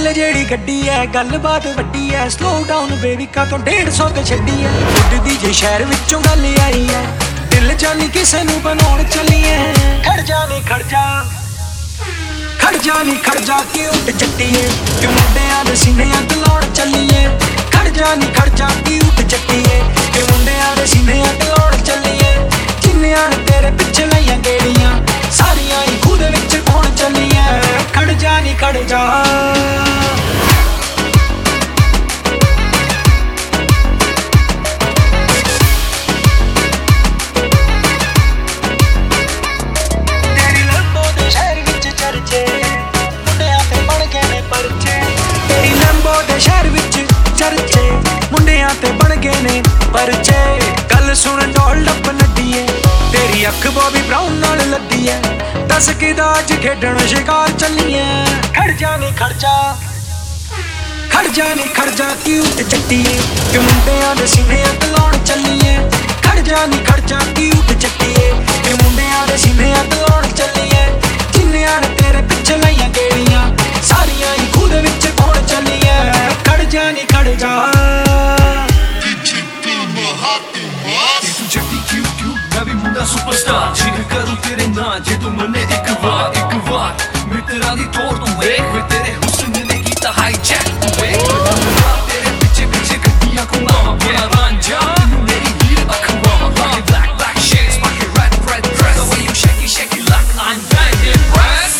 ਚੱਲ ਜਿਹੜੀ ਗੱਡੀ ਐ ਗੱਲਬਾਤ ਵੱਡੀ ਐ, ਸਲੋ ਡਾਊਨ ਬੇਬੀ ਕਾ ਤੋਂ 150 ਤੇ ਛੱਡੀ ਐ। ਉੱਡਦੀ ਜੇ ਸ਼ਹਿਰ ਵਿੱਚੋਂ ਗੱਲ ਆਈ ਐ, ਦਿਲ ਜਾਨੀ ਕਿਸੇ ਨੂੰ ਬਣਾਉਣ ਚੱਲੀ ਐ। ਖੜ ਜਾ ਨੀ ਖੜ ਜਾ, ਖੜ ਜਾ ਨੀ ਖੜ ਜਾ ਕਿ ਉੱਡ ਚੱਟੀਏ, ਕਿ ਮੁੰਡਿਆਂ ਦੇ ਸੀਨਿਆਂ ਤੇ ਲਾਉਣ ਚੱਲੀਏ। ਖੜ ਜਾ ਨੀ ਖੜ ਜਾ ਕਿ ਉੱਡ ਚੱਟੀਏ, ਕਿ ਮੁੰਡਿਆਂ ਦੇ ਸੀਨਿਆਂ ਤੇ ਲਾਉਣ ਚੱਲੀਏ। ਜਿੰਨਿਆਂ ਨੇ ਤੇਰੇ ਪਿੱਛੇ ਲਾਈਆਂ ਗੇੜੀਆਂ, ਸਾਰੀਆਂ ਹੀ ਖੂਹ ਦੇ ਵਿੱਚ ਪਾਉਣ ਚੱਲੀਏ। ਖੜ ਜਾ ਨੀ ਖੜ ਜਾ, ਤੇਰੀ ਲੰਬੋ ਦੇ ਸ਼ਹਿਰ ਵਿੱਚ ਚਰਚੇ, ਮੁੰਡਿਆਂ ਤੇ ਬਣ ਗਏ ਨੇ ਪਰਚੇ। ਤੇਰੀ ਲੰਬੋ ਦੇ ਸ਼ਹਿਰ ਵਿੱਚ ਚਰਚੇ, ਮੁੰਡਿਆਂ ਤੇ ਬਣ ਗਏ ਨੇ ਪਰਚੇ। ਗੱਲ ਸੁਣ ਡੋਲ ਡੱਪ ਨੱਡੀਏ, ਤੇਰੀ ਅੱਖ ਬੋਬੀ ਬਰਾਊਨ ਨਾਲ ਲੱਦੀ ਐ। ਦੱਸ ਕਿਦਾ ਅੱਜ ਖੇਡਣ ਸ਼ਿਕਾਰ ਚੱਲੀਏ। ਖੜ ਜਾ ਨੀ ਖੜ ਜਾ, ਖੜ ਜਾ ਨੀ ਖੜ ਜਾ ਕਿ ਉੱਡ ਚੱਟੀਏ, ਕਿ ਮੁੰਡਿਆਂ ਦੇ ਸੀਨਿਆਂ ਤੇ ਲਾਉਣ ਚੱਲੀਏ। ਖੜ ਜਾ ਨੀ ਖੜ ਜਾ ਕਿ ਉੱਡ ਚੱਟੀਏ, ਕਿ ਮੁੰਡਿਆਂ ਦੇ ਸੀਨਿਆਂ ਤੇ ਲਾਉਣ ਚੱਲੀਏ। ਜਿੰਨਿਆਂ ਨੇ ਤੇਰੇ ਪਿੱਛੇ ਲਾਈਆਂ ਗੇੜੀਆਂ, ਸਾਰੀਆਂ ਹੀ ਖੂਹ ਦੇ ਵਿੱਚ ਪਾਉਣ ਚੱਲੀਏ। ਖੜ ਜਾ ਨੀ ਖੜ ਜਾ, मैं भी मुंडा सुपरस्टार चीर करूं तेरे ना जे तू मने एक बार मित्रा दी तोड़ तू वेख वे तेरे हुस्न ने कीता हाईजैक तू वेख तेरे पीछे पीछे गड्डियां को मामा बड़ा रांझा मेरी हीर अखवा like black shades my red dress the way you shake it like I'm bang impress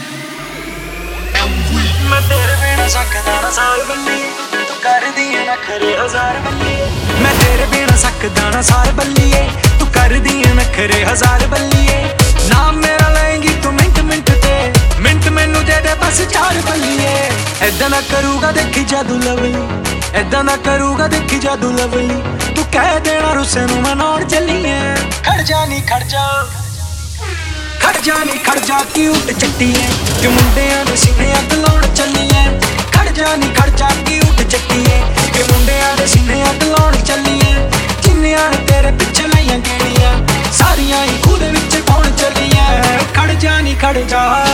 ਮੈਂ ਤੇਰੇ ਬਿਨਾ ਸਕਦਾ ਨਾ ਸਾਲ ਬੱਲੀਏ, ਤੂੰ ਕਰਦੀ ਏ ਨਖਰੇ ਹਜ਼ਾਰ ਬੱਲੀਏ। ਮੈਂ ਤੇਰੇ ਬਿਨਾ ਸਕਦਾ ਨਾ ਸਾਲ ਬੱਲੀਏ, ਤੂੰ ਕਰਦੀ ਏ ਨਖਰੇ ਹਜ਼ਾਰ ਬੱਲੀਏ। ਨਾਮ ਮੇਰਾ ਲਏਂਗੀ ਤੂੰ ਮਿੰਟ ਮਿੰਟ ਤੇ, ਮਿੰਟ ਮੈਨੂੰ ਦੇ ਦੇ ਬਸ 4 ਬੱਲੀਏ। ਏਦਾਂ ਨਾ ਕਰੂਗਾ ਦੇਖੀ ਜਾਦੂ ਲਵਲੀ, ਏਦਾਂ ਨਾ ਕਰੂਗਾ ਦੇਖੀ ਜਾਦੂ ਲਵਲੀ। ਤੂੰ ਕਹਿ ਦੇਣਾ ਰੁੱਸੇ ਨੂੰ ਮਨਾਉਣ ਚੱਲੀਏ। ਖੜ ਜਾ ਨੀ ਖੜ ਜਾ, ਖੜ ਜਾ ਨੀ ਖੜ ਜਾ ਕਿ ਉੱਡ ਚੱਟੀਏ, ਕਿ ਮੁੰਡਿਆਂ ਦੇ ਸੀਨਿਆਂ ਤੇ ਲਾਉਣ ਚੱਲੀਏ। ਖੜ ਜਾ ਨੀ ਖੜ ਜਾ ਕਿ ਉੱਡ ਚੱਟੀਏ, ਕਿ ਮੁੰਡਿਆਂ ਦੇ ਸੀਨਿਆਂ ਤੇ ਲਾਉਣ ਚੱਲੀਏ। ਜਿੰਨਿਆਂ ਨੇ ਤੇਰੇ ਪਿੱਛੇ ਲਾਈਆਂ ਗੇੜੀਆਂ, ਸਾਰੀਆਂ ਹੀ ਖੂਹ ਦੇ ਵਿੱਚ ਪਾਉਣ ਚੱਲੀਏ। ਖੜ ਜਾ ਨੀ ਖੜ ਜਾ।